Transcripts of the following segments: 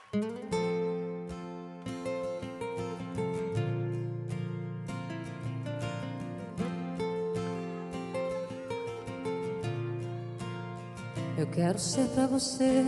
Eu quero ser pra você.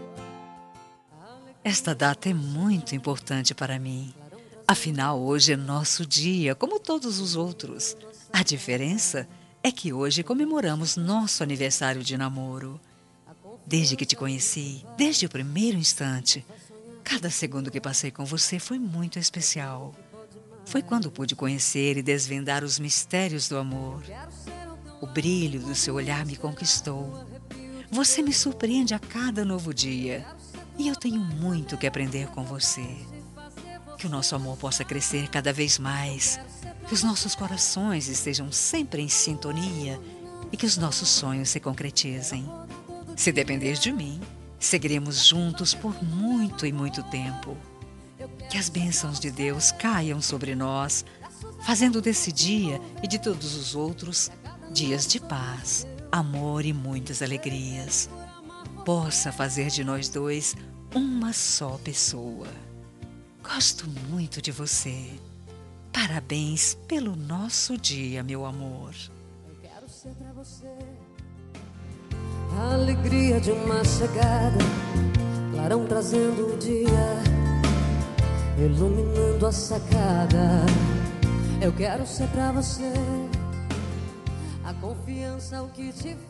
Esta data é muito importante para mim. Afinal, hoje é nosso dia, como todos os outros. A diferença é que hoje comemoramos nosso aniversário de namoro. Desde que te conheci, desde o primeiro instante, cada segundo que passei com você foi muito especial. Foi quando pude conhecer e desvendar os mistérios do amor. O brilho do seu olhar me conquistou. Você me surpreende a cada novo dia. E eu tenho muito que aprender com você. Que o nosso amor possa crescer cada vez mais. Que os nossos corações estejam sempre em sintonia. E que os nossos sonhos se concretizem. Se depender de mim, seguiremos juntos por muito e muito tempo. Que as bênçãos de Deus caiam sobre nós, fazendo desse dia e de todos os outros dias de paz, amor e muitas alegrias. Possa fazer de nós dois uma só pessoa. Gosto muito de você. Parabéns pelo nosso dia, meu amor. Eu quero ser pra você a alegria de uma chegada, clarão trazendo o dia, iluminando a sacada. Eu quero ser pra você a confiança, o que te